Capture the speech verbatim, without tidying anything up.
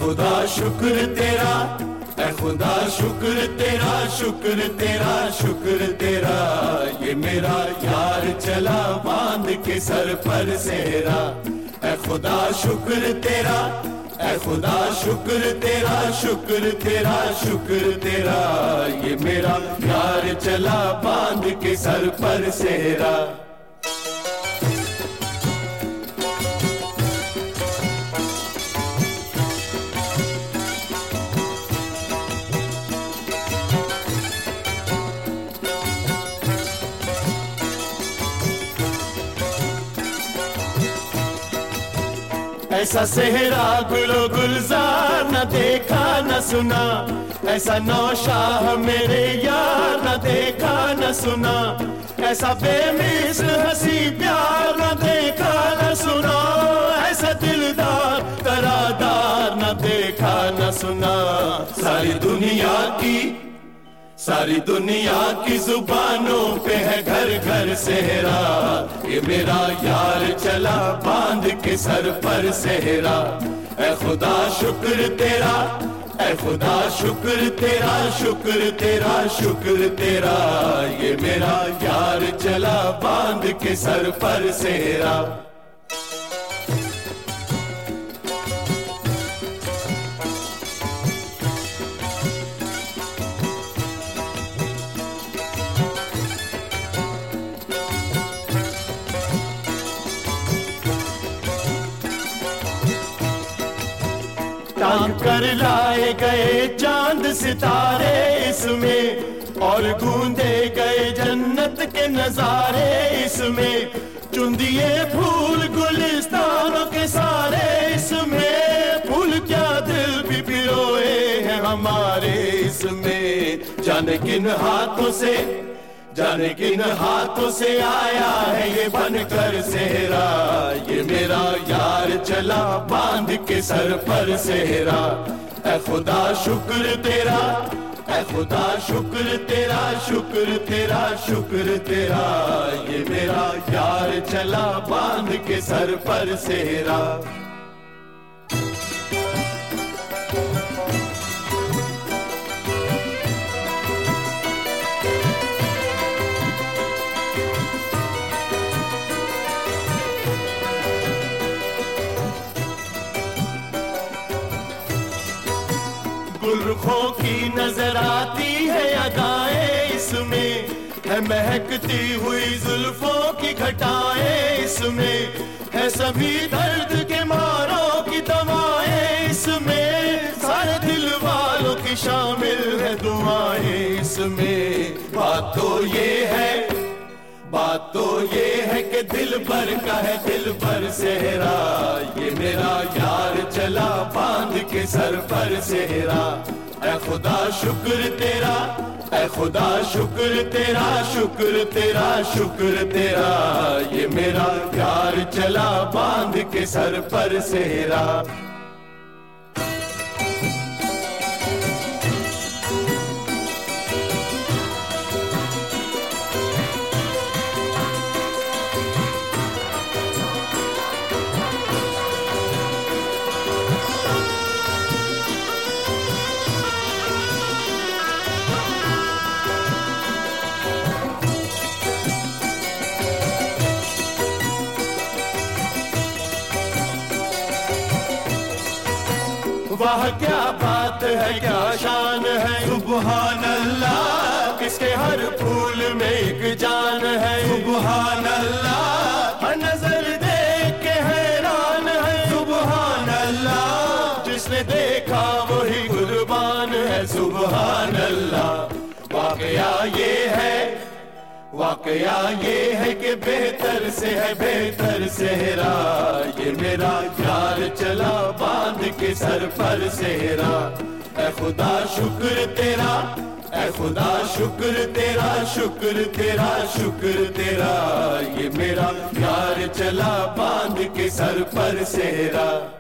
खुदा शुक्र तेरा, ऐ खुदा शुक्र तेरा, शुक्र तेरा, शुक्र तेरा। ये मेरा यार चला बांध के सर पर सेहरा। ऐ खुदा शुक्र तेरा, ऐ खुदा शुक्र तेरा, शुक्र तेरा, शुक्र तेरा। ये मेरा यार चला बांध के सर पर सेहरा। ऐसा सेहरा गुलो गुलजार न देखा न सुना, ऐसा नौशाह मेरे यार न देखा न सुना, ऐसा बेमिसल हंसी प्यार न देखा न सुना, ऐसा दिलदार करारदार न देखा न सुना। सारी दुनिया की सारी दुनिया की जुबानों पे है घर घर सेहरा। ये मेरा यार चला बांध के सर पर सेहरा। ऐ खुदा शुक्र तेरा, ऐ खुदा शुक्र तेरा, शुक्र तेरा, शुक्र तेरा। ये मेरा यार चला बांध के सर पर सेहरा। टांग कर लाए गए चांद सितारे इसमें, और गूंदे गए जन्नत के नजारे इसमें, चुन दिए फूल गुलिस्तानों के सारे इसमें, फूल क्या दिल भी पिरोए हैं हमारे इसमें। जाने किन हाथों से जाने किन हाथों से आया है ये बनकर सेहरा। ये मेरा यार चला बांध के सर पर सेहरा। ऐ खुदा शुक्र तेरा, ऐ खुदा शुक्र तेरा, शुक्र तेरा, शुक्र तेरा। ये मेरा यार चला बांध के सर पर सेहरा। गुलरुखों की नजर आती है अदाएं इसमें, है महकती हुई जुल्फों की घटाएं इसमें, है सभी दर्द के मारों की दवाएं इसमें, सारे दिल वालों की शामिल है दुआएं इसमें। बात तो ये है बात तो ये है कि दिल भर का है दिल भर सेहरा। ये मेरा यार चला बांध के सर पर सेहरा। ऐ खुदा शुक्र तेरा, ऐ खुदा शुक्र तेरा, शुक्र तेरा, शुक्र तेरा। ये मेरा यार चला बांध के सर पर सेहरा। वाह क्या बात है क्या शान है सुब्हान अल्लाह, इसके हर फूल में एक जान है सुब्हान अल्लाह, हर नजर देख के हैरान है सुब्हान अल्लाह, जिसने देखा वही कुर्बान है सुब्हान अल्लाह। वाकया ये है वाकया ये है कि बेहतर से है बेहतर सेहरा। ये मेरा यार चला बांध के सर पर सेहरा। ऐ खुदा शुक्र तेरा, ऐ खुदा शुक्र तेरा, शुक्र तेरा, शुक्र तेरा। ये मेरा यार चला बांध के सर पर सेहरा।